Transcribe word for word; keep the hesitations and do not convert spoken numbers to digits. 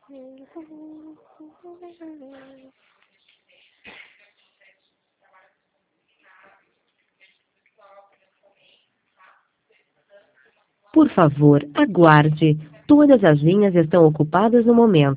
Por favor, aguarde. Todas as linhas estão ocupadas no momento.